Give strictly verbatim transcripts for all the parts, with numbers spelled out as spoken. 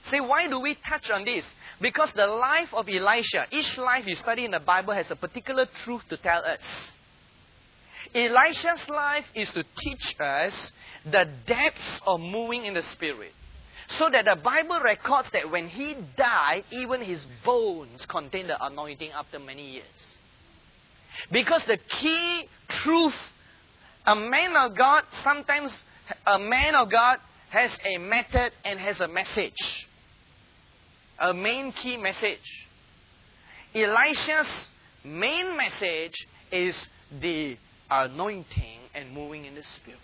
See, why do we touch on this? Because the life of Elisha, each life you study in the Bible has a particular truth to tell us. Elisha's life is to teach us the depths of moving in the Spirit. So that the Bible records that when he died, even his bones contained the anointing after many years. Because the key truth, a man of God, sometimes a man of God has a method and has a message. A main key message. Elisha's main message is the anointing and moving in the Spirit.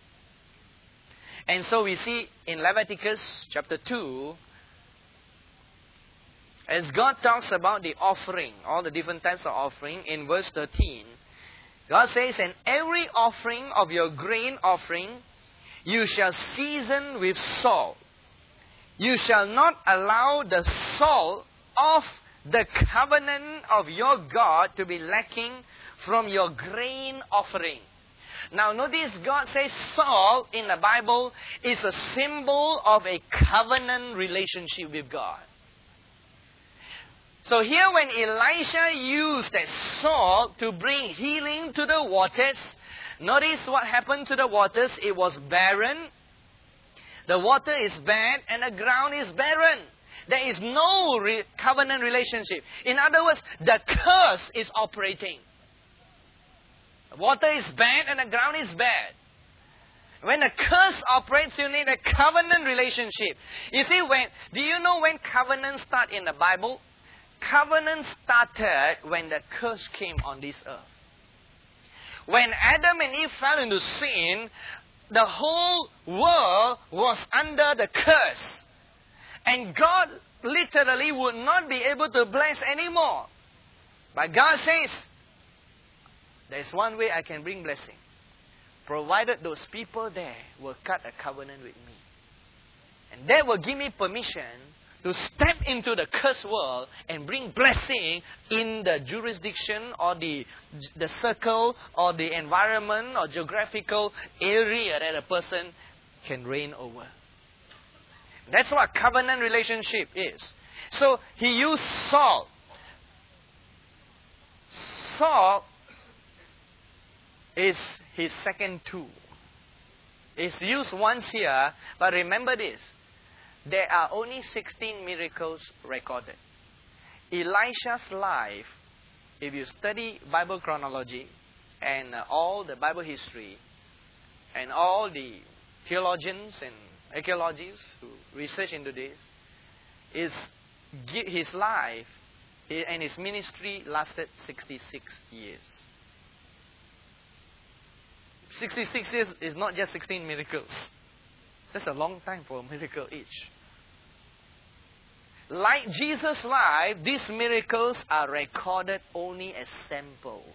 And so we see in Leviticus chapter two, as God talks about the offering, all the different types of offering, in verse thirteen, God says, "And every offering of your grain offering you shall season with salt. You shall not allow the salt of the covenant of your God to be lacking from your grain offering." Now notice God says salt in the Bible is a symbol of a covenant relationship with God. So here when Elisha used that salt to bring healing to the waters, notice what happened to the waters. It was barren. The water is bad and the ground is barren. There is no re- covenant relationship. In other words, the curse is operating. The water is bad and the ground is bad. When the curse operates, you need a covenant relationship. You see, when do you know when covenants start in the Bible? Covenant started when the curse came on this earth. When Adam and Eve fell into sin, the whole world was under the curse. And God literally would not be able to bless anymore. But God says, there's one way I can bring blessing. Provided those people there will cut a covenant with me. And that will give me permission to step into the cursed world and bring blessing in the jurisdiction or the, the circle or the environment or geographical area that a person can reign over. That's what covenant relationship is. So he used salt. Salt is his second tool. It's used once here, but remember this. There are only sixteen miracles recorded. Elisha's life, if you study Bible chronology and uh, all the Bible history and all the theologians and archaeologists who research into this, is his life and his ministry lasted sixty-six years. sixty-six years is not just sixteen miracles. That's a long time for a miracle each. Like Jesus' life, these miracles are recorded only as samples.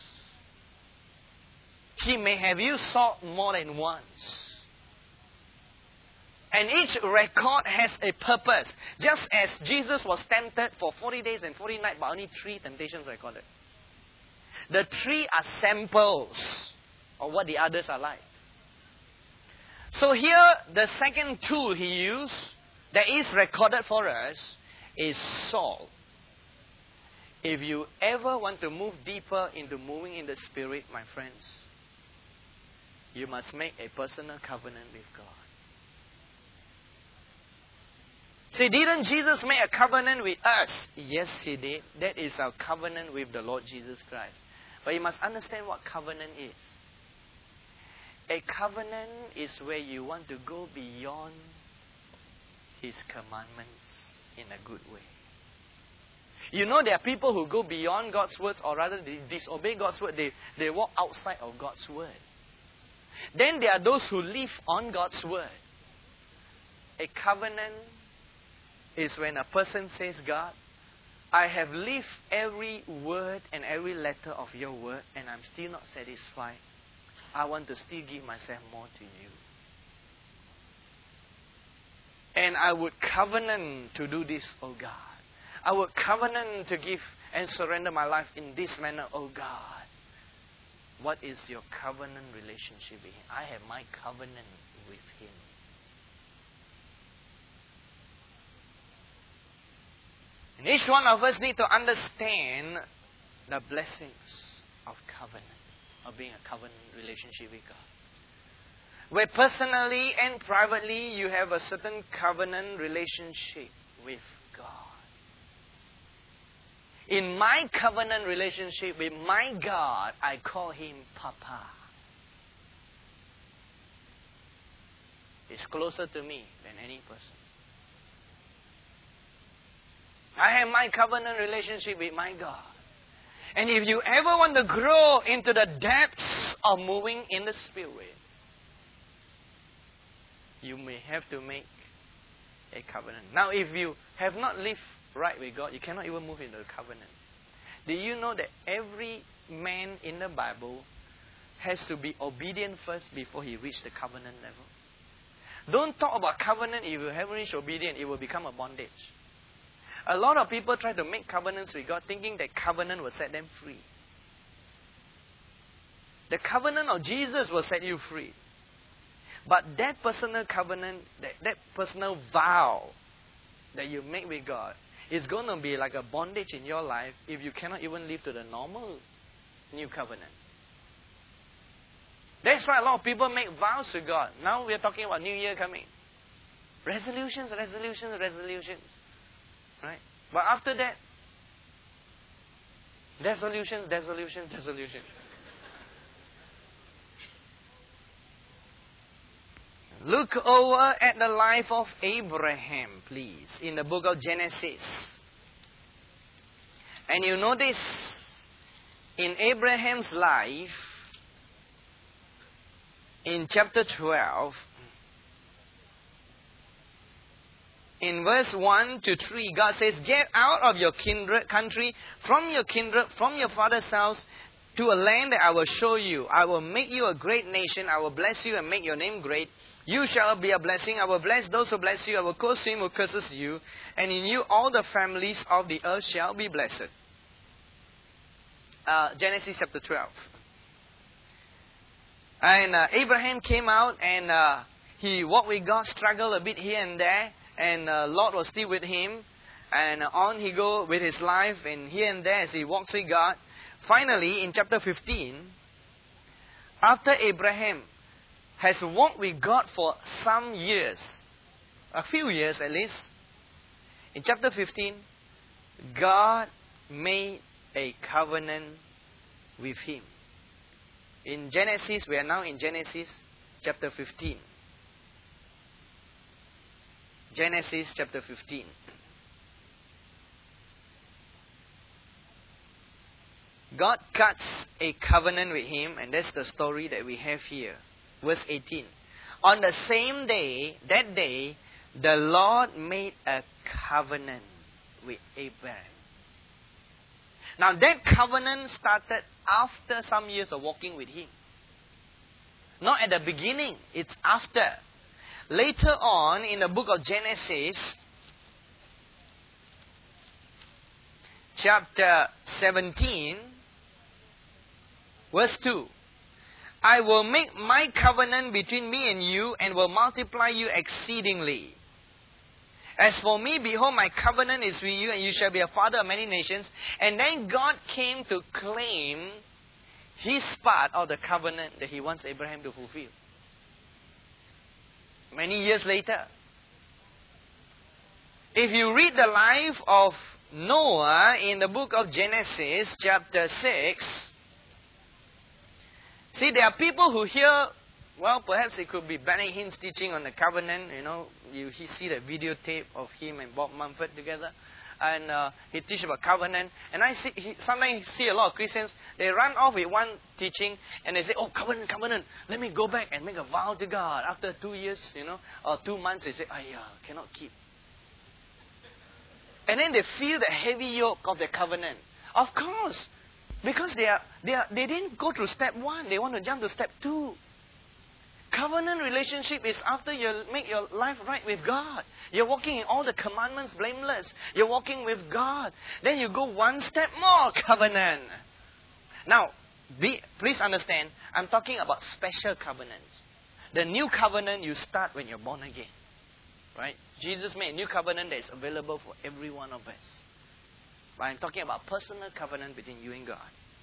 He may have used salt more than once. And each record has a purpose. Just as Jesus was tempted for forty days and forty nights, but only three temptations recorded. The three are samples of what the others are like. So here, the second tool he used, that is recorded for us, is salt. If you ever want to move deeper into moving in the Spirit, my friends, you must make a personal covenant with God. See, didn't Jesus make a covenant with us? Yes, He did. That is our covenant with the Lord Jesus Christ. But you must understand what covenant is. A covenant is where you want to go beyond His commandments in a good way. You know, there are people who go beyond God's words, or rather they disobey God's word. They, they walk outside of God's word. Then there are those who live on God's word. A covenant is when a person says, God, I have lived every word and every letter of your word, and I'm still not satisfied. I want to still give myself more to you. And I would covenant to do this, oh God. I would covenant to give and surrender my life in this manner, oh God. What is your covenant relationship with Him? I have my covenant with Him. And each one of us need to understand the blessings of covenant, of being a covenant relationship with God. Where personally and privately you have a certain covenant relationship with God. In my covenant relationship with my God, I call Him Papa. He's closer to me than any person. I have my covenant relationship with my God. And if you ever want to grow into the depths of moving in the Spirit, you may have to make a covenant. Now, if you have not lived right with God, you cannot even move into the covenant. Do you know that every man in the Bible has to be obedient first before he reaches the covenant level? Don't talk about covenant if you haven't reached obedient. It will become a bondage. A lot of people try to make covenants with God thinking that covenant will set them free. The covenant of Jesus will set you free. But that personal covenant, that, that personal vow that you make with God is going to be like a bondage in your life if you cannot even live to the normal new covenant. That's why a lot of people make vows to God. Now we are talking about New Year coming. Resolutions, resolutions, resolutions. Right? But after that, resolutions, resolutions, resolutions. Look over at the life of Abraham, please, in the book of Genesis. And you notice in Abraham's life, in chapter twelve, in verse one to three, God says, "Get out of your kindred country, from your kindred, from your father's house, to a land that I will show you. I will make you a great nation. I will bless you and make your name great. You shall be a blessing. I will bless those who bless you. I will curse him who curses you. And in you all the families of the earth shall be blessed." Uh, Genesis chapter twelve. And uh, Abraham came out and uh, he walked with God, struggled a bit here and there. And uh, Lot was still with him. And uh, on he go with his life, and here and there as he walks with God. Finally, in chapter fifteen, after Abraham has walked with God for some years, a few years at least, in chapter fifteen, God made a covenant with him. In Genesis, we are now in Genesis chapter fifteen. Genesis chapter fifteen. God cuts a covenant with him, and that's the story that we have here. Verse eighteen. On the same day, that day, the Lord made a covenant with Abraham. Now that covenant started after some years of walking with him. Not at the beginning, it's after. Later on in the book of Genesis, chapter seventeen, verse two. "I will make my covenant between me and you and will multiply you exceedingly. As for me, behold, my covenant is with you and you shall be a father of many nations." And then God came to claim his part of the covenant that he wants Abraham to fulfill. Many years later. If you read the life of Noah in the book of Genesis chapter six, see, there are people who hear, well, perhaps it could be Benny Hinn's teaching on the covenant. You know, you he see the videotape of him and Bob Mumford together. And uh, he teach about covenant. And I see, he, sometimes see a lot of Christians, they run off with one teaching and they say, "Oh, covenant, covenant. Let me go back and make a vow to God." After two years, you know, or two months, they say, "Ayah, cannot keep." And then they feel the heavy yoke of the covenant. Of course. Because they are, they are, they didn't go through step one. They want to jump to step two. Covenant relationship is after you make your life right with God. You're walking in all the commandments blameless. You're walking with God. Then you go one step more, covenant. Now, be, please understand, I'm talking about special covenants. The new covenant you start when you're born again. Right? Jesus made a new covenant that is available for every one of us. But I'm talking about personal covenant between you and God.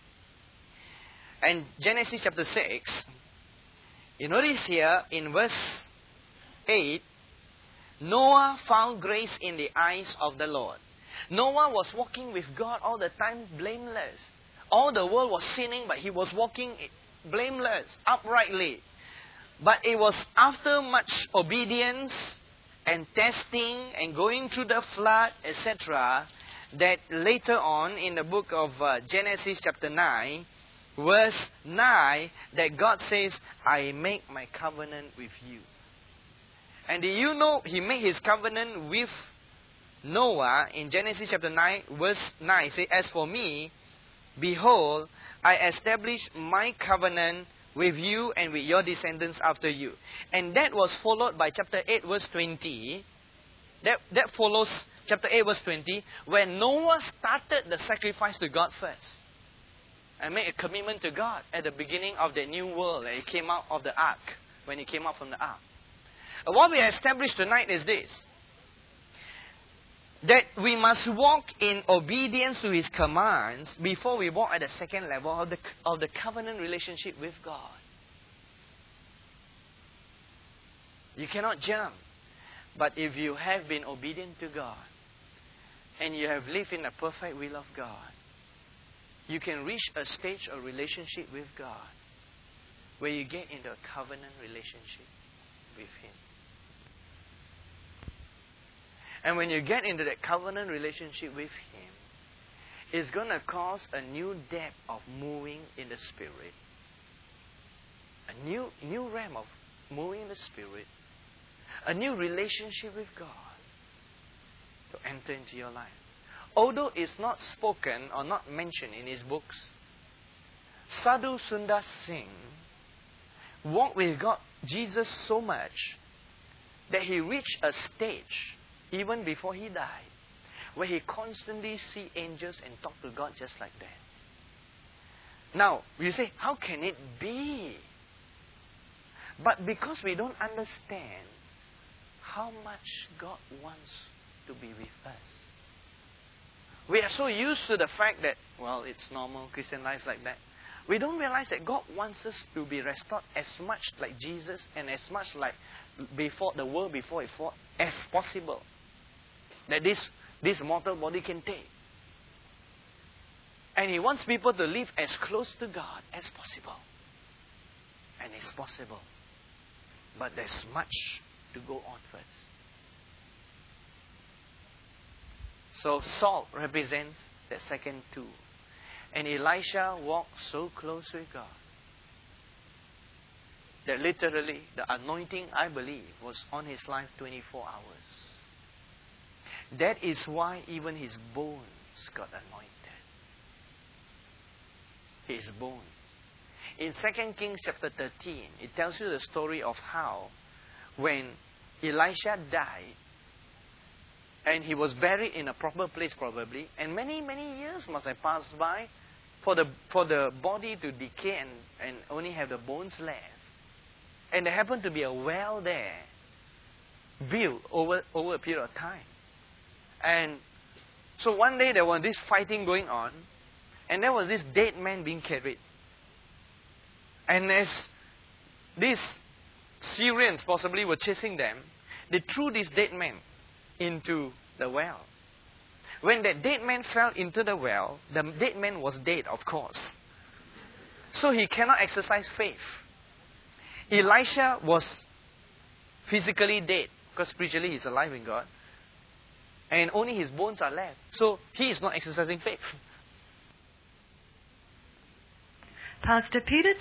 And Genesis chapter six, you notice here in verse eight, Noah found grace in the eyes of the Lord. Noah was walking with God all the time blameless. All the world was sinning, but he was walking blameless, uprightly. But it was after much obedience and testing and going through the flood, et cetera, that later on in the book of uh, Genesis chapter nine, verse nine, that God says, I make my covenant with you. And do you know He made His covenant with Noah in Genesis chapter nine, verse nine. Say, as for me, behold, I establish my covenant with you and with your descendants after you. And that was followed by chapter eight, verse twenty. That, that follows chapter eight, verse twenty, where Noah started the sacrifice to God first. And made a commitment to God at the beginning of the new world. He came out of the ark, when he came out from the ark. What we established tonight is this. That we must walk in obedience to His commands before we walk at the second level of the, of the covenant relationship with God. You cannot jump. But if you have been obedient to God and you have lived in the perfect will of God, you can reach a stage of relationship with God where you get into a covenant relationship with Him. And when you get into that covenant relationship with Him, it's going to cause a new depth of moving in the Spirit. A new, new realm of moving in the Spirit. A new relationship with God to enter into your life. Although it's not spoken or not mentioned in his books, Sadhu Sundar Singh walked with God, Jesus, so much that he reached a stage, even before he died, where he constantly see angels and talk to God just like that. Now, you say, how can it be? But because we don't understand how much God wants to be with us. We are so used to the fact that, well, it's normal, Christian life like that. We don't realize that God wants us to be restored as much like Jesus and as much like before the world before it fought as possible. That this, this mortal body can take. And He wants people to live as close to God as possible. And it's possible. But there's much to go on first. So salt represents the second tool. And Elisha walked so close with God that literally the anointing, I believe, was on his life twenty-four hours. That is why even his bones got anointed. His bones. In Second Kings chapter thirteen, it tells you the story of how when Elisha died, and he was buried in a proper place probably, and many, many years must have passed by for the for the body to decay and, and only have the bones left. And there happened to be a well there, built over, over a period of time. And so one day there was this fighting going on, and there was this dead man being carried. And as these Syrians possibly were chasing them, they threw this dead man into the well. When that dead man fell into the well, the dead man was dead, of course. So he cannot exercise faith. Elisha was physically dead, because spiritually he's alive in God. And only his bones are left. So he is not exercising faith. Pastor Peter